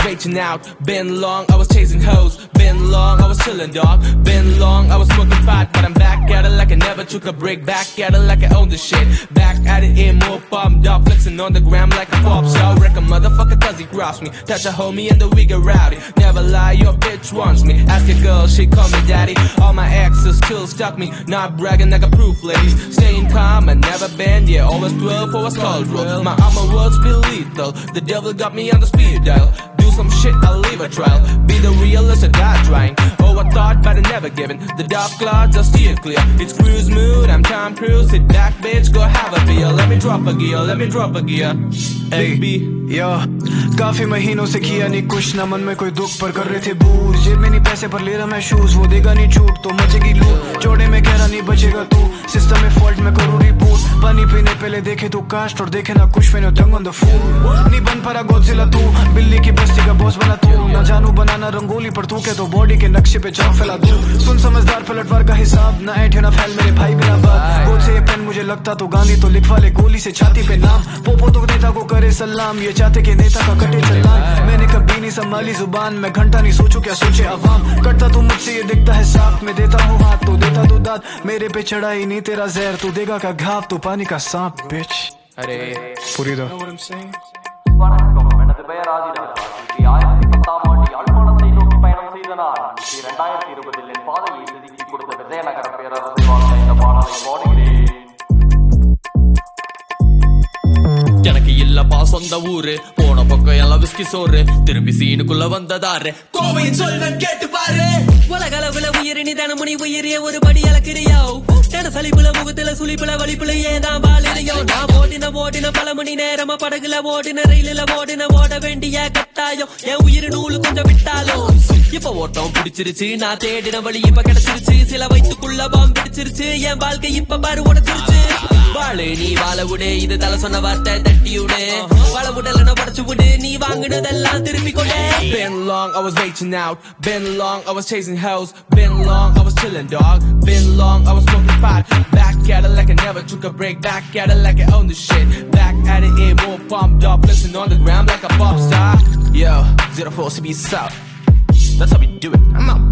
reaching out. Been long, I was chasing hoes. Been long, I was chilling, dog. Been long, I was smoking pot, but I'm back at it like I never took a break. Back at it like I own the shit. Back at it, in more pumped up, flexing on the gram like a pop star. Wreck a motherfucker 'cause he crossed me. Touch a homie and the we get rowdy. Never lie, your bitch wants me. Ask a girl, she call me daddy. All my exes still stuck me. Not bragging like a proof, ladies. Staying calm and never bend, yeah. Always 12 for what's called real. My armor words be lethal. The devil got me on the speed dial. Do some shit, I'll leave a trial. Be the realist or die trying. Oh, I thought, but I never given. The dark clouds are steer clear. It's cruise mood, I'm Tom Cruise. Sit back, bitch, go have a beer. Let me drop a gear, let me drop a gear. Hey, या काफी महीनों से किया नहीं कुछ ना मन में कोई दुख पर कर रहे थे बूझ जेब में नहीं पैसे पर ले रहा मैं शूज वो देगा नहीं छूट तो मचेगी लूट जोड़े में कह रहा नहीं बचेगा तू सिस्टम में फॉल्ट में करूँ रिबूट पानी पीने पहले देखे तू कास्ट और देखे ना कुछ मैंने दंग ऑन द फूल नहीं बन पड़ा गोदजिला तू बिल्ली की बस्ती का बॉस बना तू ना जानू बनाना रंगोली पर तू के तो बॉडी के नक्शे पे चाक फैला दूं सुन समझदार पलटवार का हिसाब ना ऐठे ना फैल मेरे भाई बिना बात गोद से ये पेन मुझे लगता तो गांधी तो लिखवा ले गोली से छाती पे नाम पोपो तो नेता को करे सलाम ये चाहते कि नेता का कटे चलान मैंने कभी नहीं संभाली जुबान मैं घंटा नहीं सोचू क्या सोचे अवाम करता तू मुझसे ये दिखता है साफ मैं देता हूँ हाथ तो देता तू दाद मेरे पे चढ़ाई नहीं तेरा जहर तू देगा का घाव तू पानी का सांप बिच अरे पूरी दो வணக்கம் எனது பெயர் ஆதிராஜ் 2010ஆம் ஆண்டு யாழ்ப்பாணத்தை நோக்கி பயணம் செய்த நான் 2020 என் பாதையை செதுக்கி கொடுத்த விஜயநகர பேரரசை வாழ்ந்த இந்த பாடலை பாடுகிறேன் எனக்கு இல்லப்பா சொந்த ஊரு போன பக்கம் எல்லாம் விஸ்கி சோறு திரும்பி சீனுக்குள்ள வந்ததாரு கோவையின் சொல்வன் கேட்டு பாரு உலகளவுல உயிரினி தனமுனி உயிரிய ஒரு படி அளக்கிறியோ சலிப்புல முகத்துல சுழிப்புல வலிப்புல ஏதான் பாலியோ நான் ஓட்டின பல மணி நேரமா படகுல ஓடின ரயிலுல ஓட வேண்டிய கட்டாயம் என் உயிர் நூலு கொஞ்சம் விட்டாலும் இப்ப ஓட்டம் பிடிச்சிருச்சு நான் தேடின வழி இப்ப கிடைச்சிருச்சு சில வயிற்றுக்குள்ள பாம்பு பிடிச்சிருச்சு என் வாழ்க்கை இப்ப பாரு உடைச்சிருச்சு வாழு நீ வாழ விடு இது தலை சொன்ன வார்த்தை தட்டி விடு வாழ விடல படைச்சு விடு நீ வாங்கினதெல்லாம் திருப்பி கொடு Been long, I was reaching out. Been long, I was chasing hoes. Been long, I was chilling, dog. Been long, I was smoking pot. Back at it like I never took a break. Back at it like I own the shit. Back at it, it more pumped up. Listen on the ground like a pop star. Yo, 04 CB South. That's how we do it. I'm out.